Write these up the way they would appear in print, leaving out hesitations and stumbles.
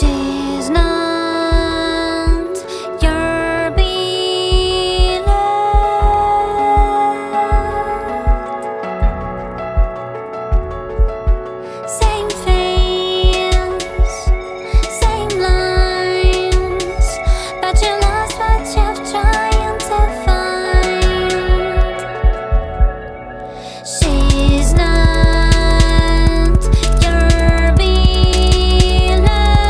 She's not your beloved. Same face, same lines, but you lost what you're trying to find. She's not your beloved.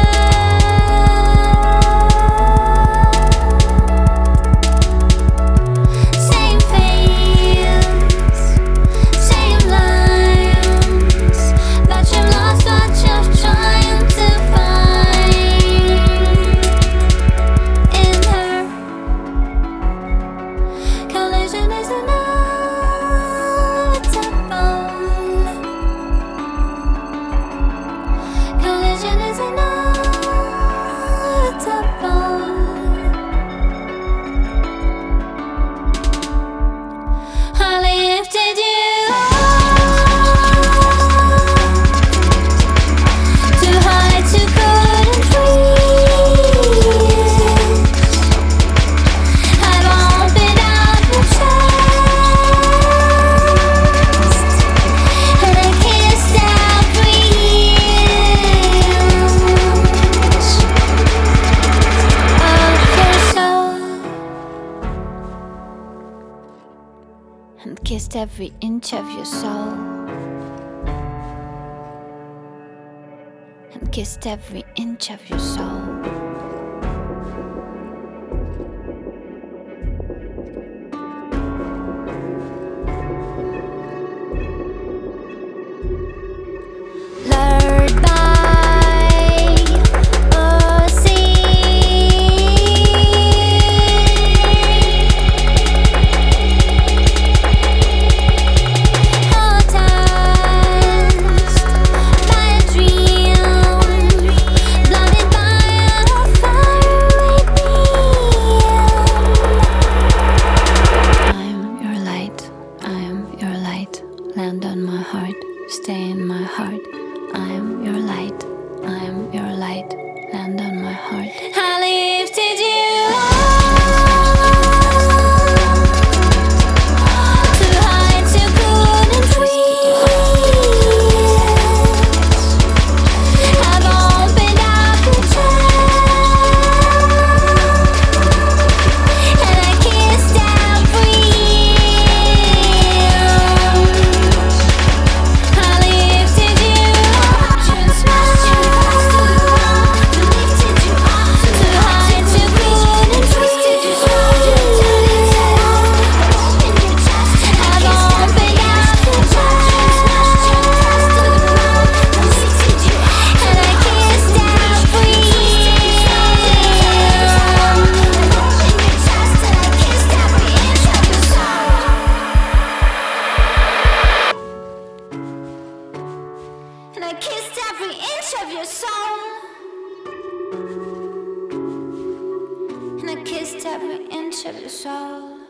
Same face, same lines, but you lost what you're trying to find in her. Collision is inevitable. Collision is inevitable. I lifted you too high, too couldn't reach. I've opened up your chest, and I kissed every inch of your soul, and kissed every inch of your soul, and kissed every inch of your soul. Lured by a sea, hypnotized by a dream, blinded by a faraway beam. I'm your light, I'm your light. Land on my heart, stay in my heart. I'm your light, I'm your light. Land on my heart. I lifted you too high, too couldn't reach. I've opened up your chest, and I kissed every inch. I lifted you, smashed you past the wall, lifted you up too high, too couldn't reach. I've opened up your chest, smashed you past the wall, lifted you up, and I kissed every inch. And I kissed every inch of your soul, and I kissed every inch of your soul.